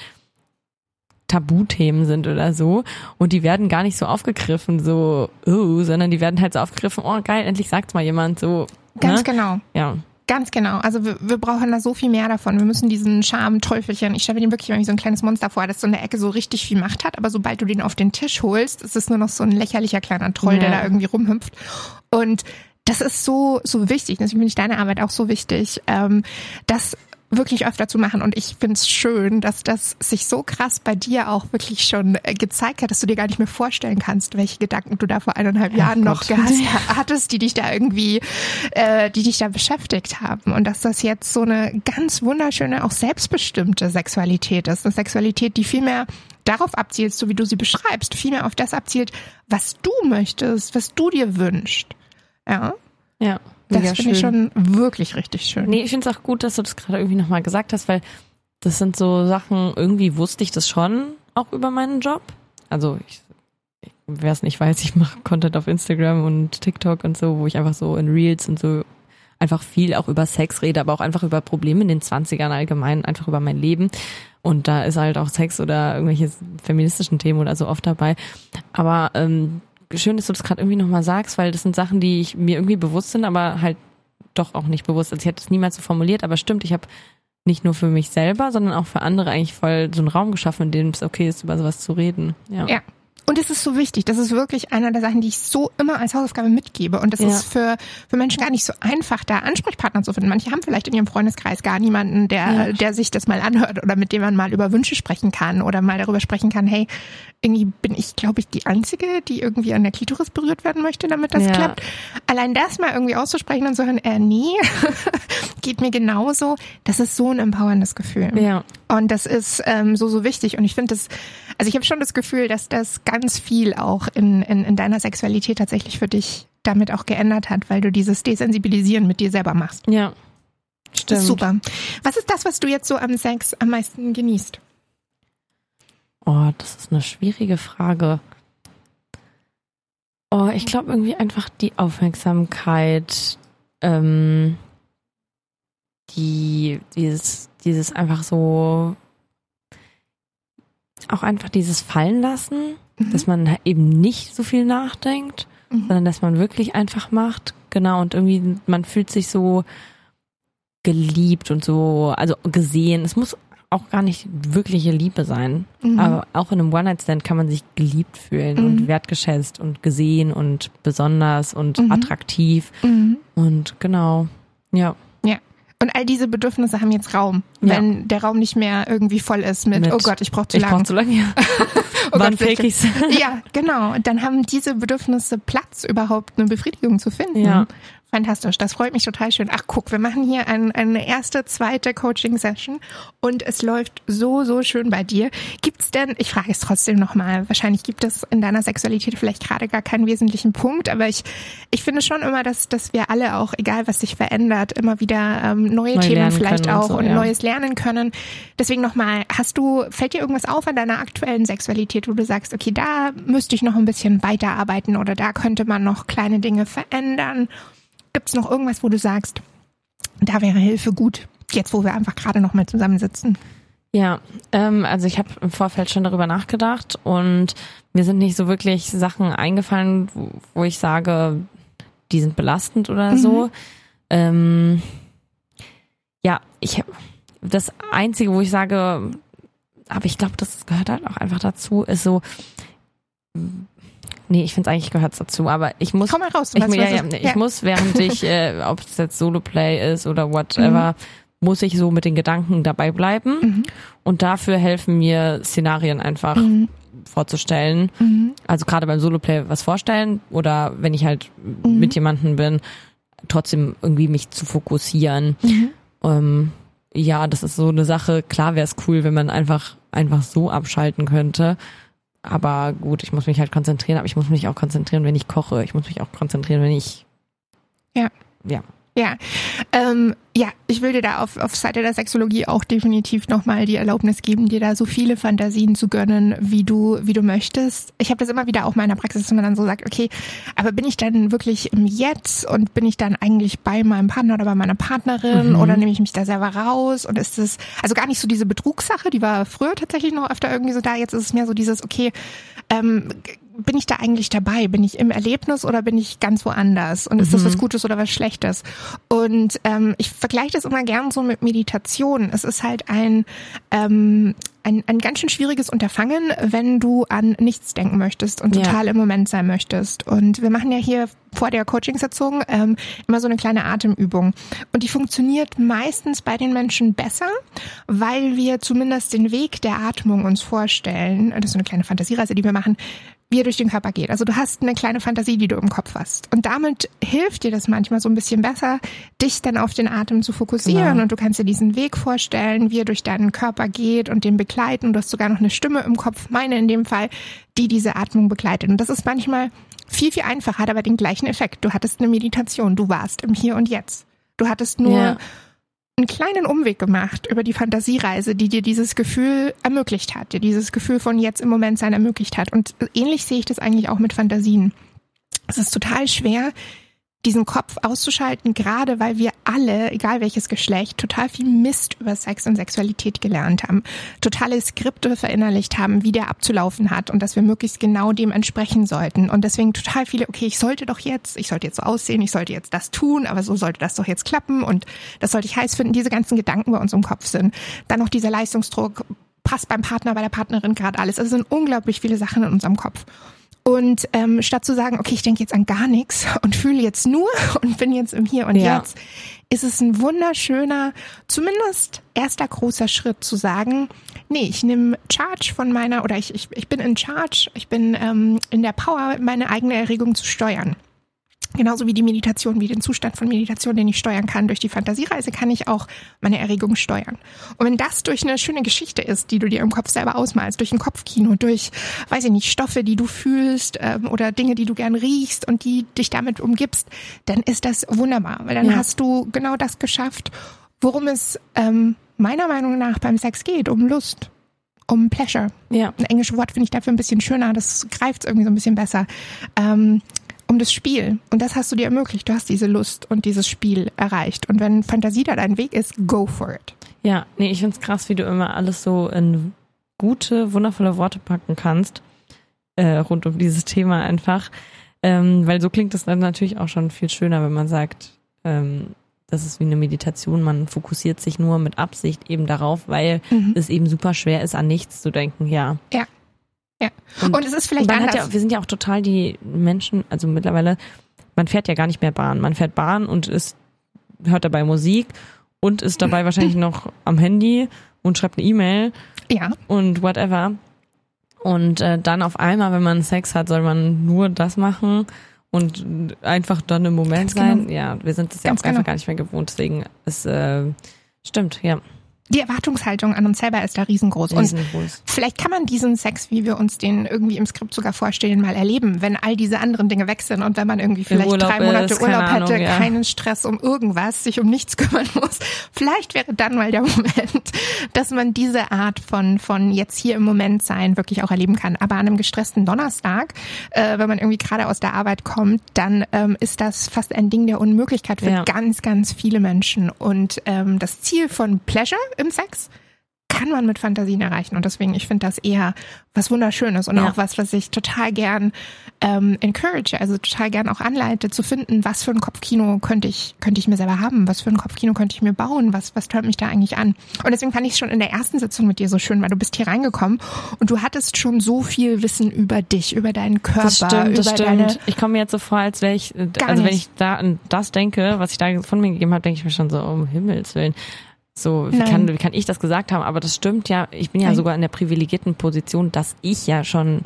Tabuthemen sind oder so, und die werden gar nicht so aufgegriffen, so, oh, sondern die werden halt so aufgegriffen, oh geil, endlich sagt's mal jemand, so. Ganz ne? genau. Ja. Ganz genau. Also wir, wir brauchen da so viel mehr davon. Wir müssen diesen Charme-Teufelchen, ich stelle mir den wirklich wie so ein kleines Monster vor, das so in der Ecke so richtig viel Macht hat, aber sobald du den auf den Tisch holst, ist es nur noch so ein lächerlicher kleiner Troll, ja. der da irgendwie rumhüpft. Und das ist so so wichtig. Deswegen finde ich deine Arbeit auch so wichtig, ähm, dass wirklich öfter zu machen. Und ich finde es schön, dass das sich so krass bei dir auch wirklich schon gezeigt hat, dass du dir gar nicht mehr vorstellen kannst, welche Gedanken du da vor eineinhalb ja, Jahren Gott. noch gehasst, hattest, die dich da irgendwie, äh, die dich da beschäftigt haben. Und dass das jetzt so eine ganz wunderschöne, auch selbstbestimmte Sexualität ist. Eine Sexualität, die viel mehr darauf abzielt, so wie du sie beschreibst, viel mehr auf das abzielt, was du möchtest, was du dir wünschst. Ja. Ja. Das finde ich schon wirklich richtig schön. Nee, ich finde es auch gut, dass du das gerade irgendwie nochmal gesagt hast, weil das sind so Sachen, irgendwie wusste ich das schon auch über meinen Job. Also ich, ich wer es nicht weiß, ich mache Content auf Instagram und TikTok und so, wo ich einfach so in Reels und so einfach viel auch über Sex rede, aber auch einfach über Probleme in den zwanzigern allgemein, einfach über mein Leben. Und da ist halt auch Sex oder irgendwelche feministischen Themen oder so oft dabei. Aber ähm, schön, dass du das gerade irgendwie nochmal sagst, weil das sind Sachen, die ich mir irgendwie bewusst sind, aber halt doch auch nicht bewusst. Also ich hätte es niemals so formuliert, aber stimmt, ich habe nicht nur für mich selber, sondern auch für andere eigentlich voll so einen Raum geschaffen, in dem es okay ist, über sowas zu reden. Ja. ja. Und es ist so wichtig. Das ist wirklich einer der Sachen, die ich so immer als Hausaufgabe mitgebe. Und das ja. ist für, für Menschen gar nicht so einfach, da Ansprechpartner zu finden. Manche haben vielleicht in ihrem Freundeskreis gar niemanden, der, ja. der sich das mal anhört oder mit dem man mal über Wünsche sprechen kann oder mal darüber sprechen kann, hey, irgendwie bin ich, glaube ich, die Einzige, die irgendwie an der Klitoris berührt werden möchte, damit das ja. klappt. Allein das mal irgendwie auszusprechen und zu hören, äh, nee, geht mir genauso. Das ist so ein empowerndes Gefühl. Ja. Und das ist ähm, so, so wichtig. Und ich finde das, also ich habe schon das Gefühl, dass das ganz viel auch in, in, in deiner Sexualität tatsächlich für dich damit auch geändert hat, weil du dieses Desensibilisieren mit dir selber machst. Ja, stimmt. Das ist super. Was ist das, was du jetzt so am Sex am meisten genießt? Oh, das ist eine schwierige Frage. Oh, ich glaube irgendwie einfach die Aufmerksamkeit, ähm, die, dieses, dieses einfach so, auch einfach dieses Fallenlassen, mhm. dass man eben nicht so viel nachdenkt, mhm. sondern dass man wirklich einfach macht. Genau, und irgendwie, man fühlt sich so geliebt und so, also gesehen. Es muss auch gar nicht wirkliche Liebe sein. Mhm. Aber auch in einem One-Night-Stand kann man sich geliebt fühlen mhm. und wertgeschätzt und gesehen und besonders und mhm. attraktiv. Mhm. Und genau, ja. Ja. Und all diese Bedürfnisse haben jetzt Raum, ja. wenn der Raum nicht mehr irgendwie voll ist mit, mit oh Gott, ich brauche zu ich lang. Ich brauche zu lang, ja. oh Wann fake ich's? Ja, genau. Und dann haben diese Bedürfnisse Platz, überhaupt eine Befriedigung zu finden. Ja. Fantastisch, das freut mich total schön. Ach guck, wir machen hier ein, eine erste, zweite Coaching-Session und es läuft so, so schön bei dir. Gibt's denn, ich frage es trotzdem nochmal, wahrscheinlich gibt es in deiner Sexualität vielleicht gerade gar keinen wesentlichen Punkt, aber ich ich finde schon immer, dass dass wir alle auch, egal was sich verändert, immer wieder ähm, neue Neu Themen vielleicht auch und, so, und ja. Neues lernen können. Deswegen nochmal, hast du, fällt dir irgendwas auf an deiner aktuellen Sexualität, wo du sagst, okay, da müsste ich noch ein bisschen weiterarbeiten oder da könnte man noch kleine Dinge verändern? Gibt es noch irgendwas, wo du sagst, da wäre Hilfe gut, jetzt wo wir einfach gerade noch mal zusammensitzen? Ja, ähm, also ich habe im Vorfeld schon darüber nachgedacht und mir sind nicht so wirklich Sachen eingefallen, wo, wo ich sage, die sind belastend oder mhm. so. Ähm, ja, ich das Einzige, wo ich sage, aber ich glaube, das gehört halt auch einfach dazu, ist so, nee, ich finde es eigentlich gehört dazu, aber ich muss, Komm mal raus, ich, weißt, ja, ja, ist, ich ja. muss, während ich, äh, ob es jetzt Solo-Play ist oder whatever, mhm. muss ich so mit den Gedanken dabei bleiben mhm. und dafür helfen mir Szenarien einfach mhm. vorzustellen. Mhm. Also gerade beim Solo-Play was vorstellen oder wenn ich halt mhm. mit jemandem bin, trotzdem irgendwie mich zu fokussieren. Mhm. Ähm, ja, das ist so eine Sache. Klar wäre es cool, wenn man einfach einfach so abschalten könnte. Aber gut, ich muss mich halt konzentrieren, aber ich muss mich auch konzentrieren, wenn ich koche. Ich muss mich auch konzentrieren, wenn ich... Ja. Ja. Ja, ähm, ja, ich will dir da auf, auf Seite der Sexologie auch definitiv nochmal die Erlaubnis geben, dir da so viele Fantasien zu gönnen, wie du, wie du möchtest. Ich habe das immer wieder auch mal in der Praxis, dass man dann so sagt, okay, aber bin ich dann wirklich im Jetzt und bin ich dann eigentlich bei meinem Partner oder bei meiner Partnerin mhm. oder nehme ich mich da selber raus und ist das, also gar nicht so diese Betrugssache, die war früher tatsächlich noch öfter irgendwie so da, jetzt ist es mehr so dieses, okay, ähm, bin ich da eigentlich dabei? Bin ich im Erlebnis oder bin ich ganz woanders? Und ist mhm. das was Gutes oder was Schlechtes? Und ähm, ich vergleiche das immer gern so mit Meditation. Es ist halt ein, ähm, ein ein ganz schön schwieriges Unterfangen, wenn du an nichts denken möchtest und total ja. im Moment sein möchtest. Und wir machen ja hier vor der Coaching-Sitzung ähm, immer so eine kleine Atemübung. Und die funktioniert meistens bei den Menschen besser, weil wir zumindest den Weg der Atmung uns vorstellen. Das ist so eine kleine Fantasiereise, die wir machen, wie er durch den Körper geht. Also du hast eine kleine Fantasie, die du im Kopf hast. Und damit hilft dir das manchmal so ein bisschen besser, dich dann auf den Atem zu fokussieren. Genau. Und du kannst dir diesen Weg vorstellen, wie er durch deinen Körper geht und den begleiten. Du hast sogar noch eine Stimme im Kopf, meine in dem Fall, die diese Atmung begleitet. Und das ist manchmal viel, viel einfacher, hat aber den gleichen Effekt. Du hattest eine Meditation, du warst im Hier und Jetzt. Du hattest nur ja. einen kleinen Umweg gemacht über die Fantasiereise, die dir dieses Gefühl ermöglicht hat, dir dieses Gefühl von jetzt im Moment sein ermöglicht hat. Und ähnlich sehe ich das eigentlich auch mit Fantasien. Es ist total schwer, diesen Kopf auszuschalten, gerade weil wir alle, egal welches Geschlecht, total viel Mist über Sex und Sexualität gelernt haben, totale Skripte verinnerlicht haben, wie der abzulaufen hat und dass wir möglichst genau dem entsprechen sollten und deswegen total viele, okay, ich sollte doch jetzt, ich sollte jetzt so aussehen, ich sollte jetzt das tun, aber so sollte das doch jetzt klappen und das sollte ich heiß finden, diese ganzen Gedanken bei uns im Kopf sind. Dann noch dieser Leistungsdruck, passt beim Partner, bei der Partnerin gerade alles. Also es sind unglaublich viele Sachen in unserem Kopf. Und ähm, statt zu sagen, okay, ich denke jetzt an gar nichts und fühle jetzt nur und bin jetzt im Hier und ja. Jetzt, ist es ein wunderschöner, zumindest erster großer Schritt zu sagen, nee, ich nehme Charge von meiner, oder ich, ich, ich bin in Charge, ich bin ähm, in der Power, meine eigene Erregung zu steuern. Genauso wie die Meditation, wie den Zustand von Meditation, den ich steuern kann. Durch die Fantasiereise kann ich auch meine Erregung steuern. Und wenn das durch eine schöne Geschichte ist, die du dir im Kopf selber ausmalst, durch ein Kopfkino, durch, weiß ich nicht, Stoffe, die du fühlst ähm, oder Dinge, die du gern riechst und die dich damit umgibst, dann ist das wunderbar. Weil dann ja. hast du genau das geschafft, worum es ähm, meiner Meinung nach beim Sex geht, um Lust. Um Pleasure. Ja. Ein englisches Wort finde ich dafür ein bisschen schöner, das greift irgendwie so ein bisschen besser. Ähm, um das Spiel. Und das hast du dir ermöglicht. Du hast diese Lust und dieses Spiel erreicht. Und wenn Fantasie da dein Weg ist, go for it. Ja, nee, ich find's krass, wie du immer alles so in gute, wundervolle Worte packen kannst, äh, rund um dieses Thema einfach. Ähm, weil so klingt es dann natürlich auch schon viel schöner, wenn man sagt, ähm, das ist wie eine Meditation, man fokussiert sich nur mit Absicht eben darauf, weil mhm. es eben super schwer ist, an nichts zu denken, ja. Ja. Ja. Und, und es ist vielleicht man anders. Hat ja, wir sind ja auch total die Menschen, also mittlerweile, man fährt ja gar nicht mehr Bahn. Man fährt Bahn und ist, hört dabei Musik und ist dabei wahrscheinlich noch am Handy und schreibt eine E-Mail. Ja. Und whatever. Und äh, dann auf einmal, wenn man Sex hat, soll man nur das machen und einfach dann im Moment Ganz sein. Genau. Ja, wir sind das ja auch genau. einfach gar nicht mehr gewohnt. Deswegen ist, äh, stimmt, ja. Die Erwartungshaltung an uns selber ist da riesengroß. riesengroß. Und vielleicht kann man diesen Sex, wie wir uns den irgendwie im Skript sogar vorstellen, mal erleben, wenn all diese anderen Dinge weg sind und wenn man irgendwie vielleicht drei Monate ist, Urlaub Ahnung, hätte, ja. keinen Stress um irgendwas, sich um nichts kümmern muss. Vielleicht wäre dann mal der Moment, dass man diese Art von von jetzt hier im Moment sein wirklich auch erleben kann. Aber an einem gestressten Donnerstag, äh, wenn man irgendwie gerade aus der Arbeit kommt, dann ähm, ist das fast ein Ding der Unmöglichkeit für ja. ganz, ganz viele Menschen. Und ähm, das Ziel von Pleasure im Sex kann man mit Fantasien erreichen und deswegen, ich finde das eher was Wunderschönes und ja. auch was, was ich total gern ähm, encourage, also total gern auch anleite, zu finden, was für ein Kopfkino könnte ich könnte ich mir selber haben, was für ein Kopfkino könnte ich mir bauen, was was tört mich da eigentlich an. Und deswegen fand ich es schon in der ersten Sitzung mit dir so schön, weil du bist hier reingekommen und du hattest schon so viel Wissen über dich, über deinen Körper, das stimmt, über das stimmt. deine... Ich komme mir jetzt so vor, als wäre ich, also wenn ich da an das denke, was ich da von mir gegeben habe, denke ich mir schon so, um Himmels Willen. So, wie kann, wie kann ich das gesagt haben? Aber das stimmt ja, ich bin ja Nein. sogar in der privilegierten Position, dass ich ja schon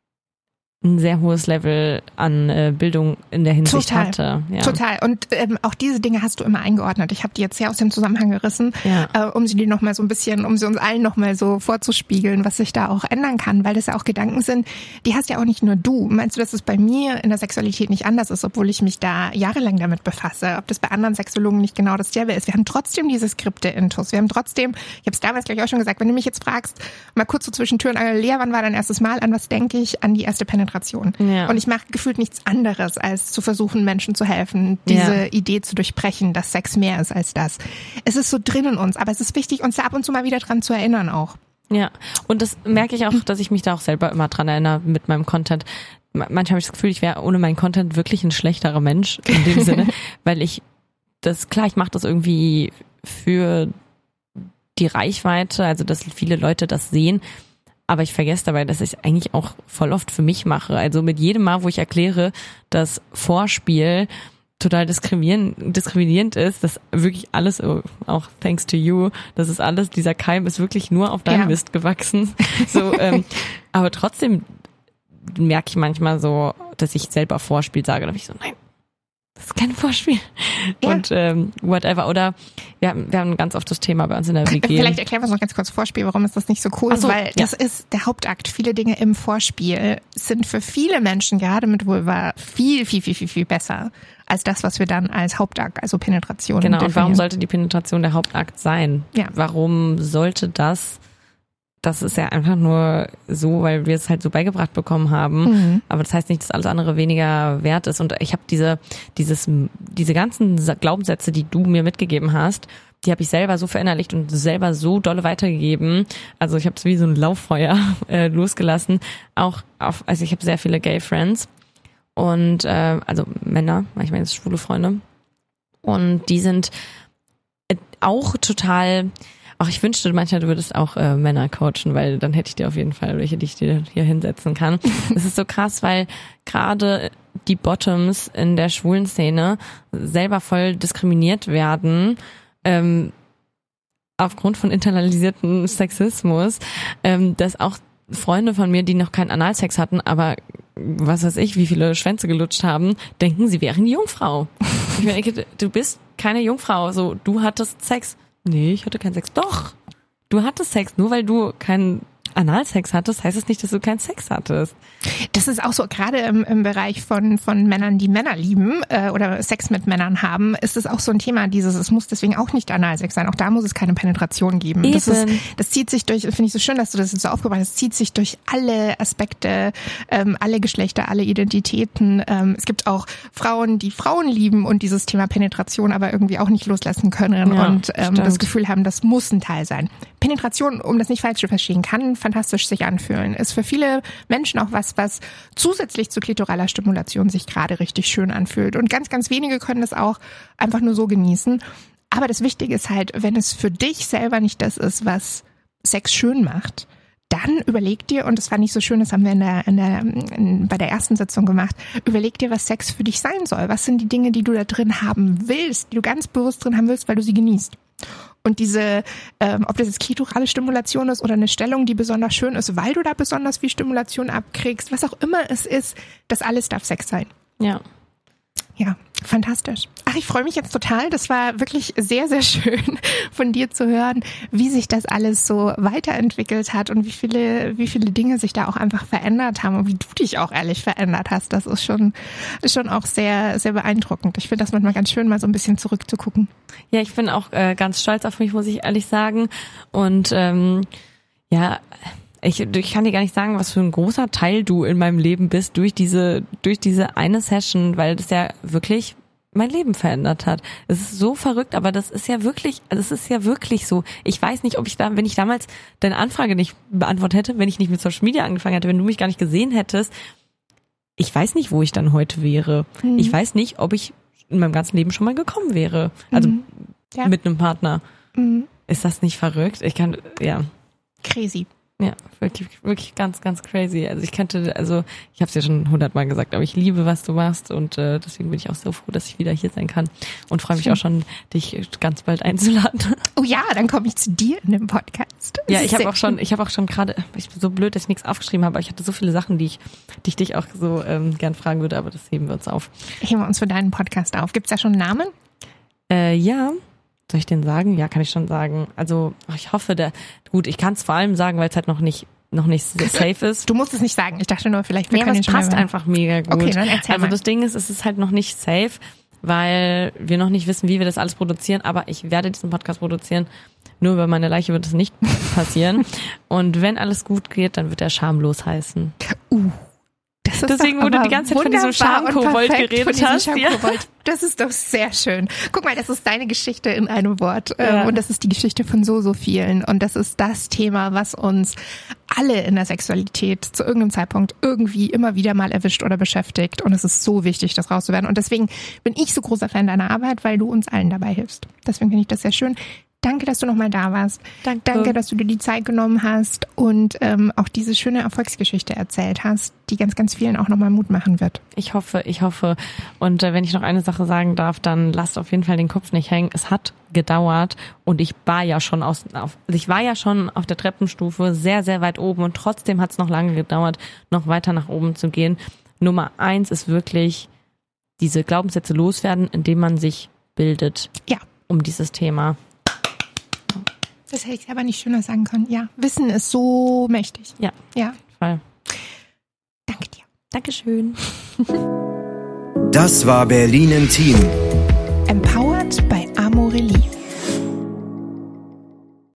ein sehr hohes Level an äh, Bildung in der Hinsicht total, hatte. Ja. Total. Und ähm, auch diese Dinge hast du immer eingeordnet. Ich habe die jetzt sehr aus dem Zusammenhang gerissen, ja. äh, um sie dir noch mal so ein bisschen, um sie uns allen noch mal so vorzuspiegeln, was sich da auch ändern kann, weil das ja auch Gedanken sind, die hast ja auch nicht nur du. Meinst du, dass es bei mir in der Sexualität nicht anders ist, obwohl ich mich da jahrelang damit befasse? Ob das bei anderen Sexologen nicht genau dasselbe ist? Wir haben trotzdem diese Skripte-Intus. Wir haben trotzdem, ich habe es damals gleich auch schon gesagt, wenn du mich jetzt fragst, mal kurz so zwischen Tür und Angel, Lea, wann war dein erstes Mal? An was denke ich? An die erste Penetration. Ja. Und ich mache gefühlt nichts anderes, als zu versuchen, Menschen zu helfen, diese ja. Idee zu durchbrechen, dass Sex mehr ist als das. Es ist so drin in uns, aber es ist wichtig, uns da ab und zu mal wieder dran zu erinnern auch. Ja, und das merke ich auch, dass ich mich da auch selber immer dran erinnere mit meinem Content. Manchmal habe ich das Gefühl, ich wäre ohne meinen Content wirklich ein schlechterer Mensch in dem Sinne, weil ich das, klar, ich mache das irgendwie für die Reichweite, also dass viele Leute das sehen, aber ich vergesse dabei, dass ich es eigentlich auch voll oft für mich mache. Also mit jedem Mal, wo ich erkläre, dass Vorspiel total diskriminierend, diskriminierend ist, dass wirklich alles, auch thanks to you, das ist alles, dieser Keim ist wirklich nur auf deinem ja. Mist gewachsen. So, ähm, aber trotzdem merke ich manchmal so, dass ich selber Vorspiel sage, da bin ich so, nein, das ist kein Vorspiel. Ja. Und ähm, whatever. Oder wir haben, wir haben ganz oft das Thema bei uns in der W G. Vielleicht erklären wir es noch ganz kurz Vorspiel, warum ist das nicht so cool? Ach so, Weil ja. das ist der Hauptakt. Viele Dinge im Vorspiel sind für viele Menschen, gerade mit Vulva, viel, viel, viel, viel, viel besser als das, was wir dann als Hauptakt, also Penetration Genau, definieren. Und warum sollte die Penetration der Hauptakt sein? Ja. Warum sollte das das ist ja einfach nur so, weil wir es halt so beigebracht bekommen haben. Mhm. Aber das heißt nicht, dass alles andere weniger wert ist. Und ich habe diese, dieses, diese ganzen Glaubenssätze, die du mir mitgegeben hast, die habe ich selber so verinnerlicht und selber so dolle weitergegeben. Also ich habe es wie so ein Lauffeuer äh, losgelassen. Auch auf, also ich habe sehr viele Gay Friends und äh, also Männer, ich meine jetzt schwule Freunde. Und die sind auch total. Ach, ich wünschte manchmal, du würdest auch äh, Männer coachen, weil dann hätte ich dir auf jeden Fall welche, die ich dir hier hinsetzen kann. Es ist so krass, weil gerade die Bottoms in der schwulen Szene selber voll diskriminiert werden, ähm, aufgrund von internalisierten Sexismus, ähm, dass auch Freunde von mir, die noch keinen Analsex hatten, aber was weiß ich, wie viele Schwänze gelutscht haben, denken, sie wären Jungfrau. Ich denke, du bist keine Jungfrau, so, du hattest Sex. Nee, ich hatte keinen Sex. Doch, du hattest Sex. Nur weil du keinen Analsex hattest, heißt es nicht, dass du keinen Sex hattest. Das ist auch so, gerade im, im Bereich von von Männern, die Männer lieben äh, oder Sex mit Männern haben, ist es auch so ein Thema, dieses, es muss deswegen auch nicht Analsex sein. Auch da muss es keine Penetration geben. Eben. Das ist, das zieht sich durch, finde ich so schön, dass du das jetzt so aufgebracht hast, es zieht sich durch alle Aspekte, ähm, alle Geschlechter, alle Identitäten. Ähm, es gibt auch Frauen, die Frauen lieben und dieses Thema Penetration aber irgendwie auch nicht loslassen können ja, und ähm, das Gefühl haben, das muss ein Teil sein. Penetration, um das nicht falsch zu verstehen, kann fantastisch sich anfühlen. Ist für viele Menschen auch was, was zusätzlich zu klitoraler Stimulation sich gerade richtig schön anfühlt. Und ganz, ganz wenige können das auch einfach nur so genießen. Aber das Wichtige ist halt, wenn es für dich selber nicht das ist, was Sex schön macht, dann überleg dir, und das fand ich so schön, das haben wir in der, in der, in, bei der ersten Sitzung gemacht, überleg dir, was Sex für dich sein soll. Was sind die Dinge, die du da drin haben willst, die du ganz bewusst drin haben willst, weil du sie genießt. Und diese, ähm, ob das jetzt klitorale Stimulation ist oder eine Stellung, die besonders schön ist, weil du da besonders viel Stimulation abkriegst, was auch immer es ist, das alles darf Sex sein. Ja. Ja, fantastisch. Ach, ich freue mich jetzt total. Das war wirklich sehr, sehr schön von dir zu hören, wie sich das alles so weiterentwickelt hat und wie viele, wie viele Dinge sich da auch einfach verändert haben und wie du dich auch ehrlich verändert hast. Das ist schon, ist schon auch sehr, sehr beeindruckend. Ich finde das manchmal ganz schön, mal so ein bisschen zurückzugucken. Ja, ich bin auch äh, ganz stolz auf mich, muss ich ehrlich sagen. Und ähm, ja, Ich, ich kann dir gar nicht sagen, was für ein großer Teil du in meinem Leben bist durch diese durch diese eine Session, weil das ja wirklich mein Leben verändert hat. Es ist so verrückt, aber das ist ja wirklich, das ist ja wirklich so. Ich weiß nicht, ob ich da, wenn ich damals deine Anfrage nicht beantwortet hätte, wenn ich nicht mit Social Media angefangen hätte, wenn du mich gar nicht gesehen hättest, ich weiß nicht, wo ich dann heute wäre. Mhm. Ich weiß nicht, ob ich in meinem ganzen Leben schon mal gekommen wäre. Also mhm. ja. mit einem Partner. Mhm. Ist das nicht verrückt? Ich kann, ja. Crazy. Ja, wirklich, wirklich ganz, ganz crazy. Also ich könnte, also ich habe es ja schon hundertmal gesagt, aber ich liebe, was du machst und äh, deswegen bin ich auch so froh, dass ich wieder hier sein kann und freue mich auch schon, dich ganz bald einzuladen. Oh ja, dann komme ich zu dir in den Podcast. Das ja, ich habe auch schon, ich habe auch schon gerade, ich bin so blöd, dass ich nichts aufgeschrieben habe, aber ich hatte so viele Sachen, die ich, die ich dich auch so ähm, gern fragen würde, aber das heben wir uns auf. Heben wir uns für deinen Podcast auf. Gibt's da schon einen Namen? Äh, ja. Soll ich den sagen? Ja, kann ich schon sagen. Also ich hoffe, der gut, ich kann es vor allem sagen, weil es halt noch nicht noch nicht safe ist. Du musst es nicht sagen. Ich dachte nur, vielleicht wir ja, können es passt einfach mega gut. Okay, dann erzähl Also mal. das Ding ist, es ist halt noch nicht safe, weil wir noch nicht wissen, wie wir das alles produzieren. Aber ich werde diesen Podcast produzieren. Nur über meine Leiche wird es nicht passieren. Und wenn alles gut geht, dann wird er schamlos heißen. Uh. Das ist Deswegen wurde die ganze Zeit von diesem Schamkobold geredet hast. Ja. Das ist doch sehr schön. Guck mal, das ist deine Geschichte in einem Wort. Ja. Und das ist die Geschichte von so, so vielen. Und das ist das Thema, was uns alle in der Sexualität zu irgendeinem Zeitpunkt irgendwie immer wieder mal erwischt oder beschäftigt. Und es ist so wichtig, das rauszuwerden. Und deswegen bin ich so großer Fan deiner Arbeit, weil du uns allen dabei hilfst. Deswegen finde ich das sehr schön. Danke, dass du nochmal da warst. Danke. Danke, dass du dir die Zeit genommen hast und ähm, auch diese schöne Erfolgsgeschichte erzählt hast, die ganz, ganz vielen auch nochmal Mut machen wird. Ich hoffe, ich hoffe. Und äh, wenn ich noch eine Sache sagen darf, dann lasst auf jeden Fall den Kopf nicht hängen. Es hat gedauert und ich war ja schon aus, auf, ich war ja schon auf der Treppenstufe sehr, sehr weit oben und trotzdem hat es noch lange gedauert, noch weiter nach oben zu gehen. Nummer eins ist wirklich diese Glaubenssätze loswerden, indem man sich bildet. Ja. Um dieses Thema. Das hätte ich aber nicht schöner sagen können. Ja, Wissen ist so mächtig. Ja, ja. Voll. Danke dir. Dankeschön. Das war Berlin Intim.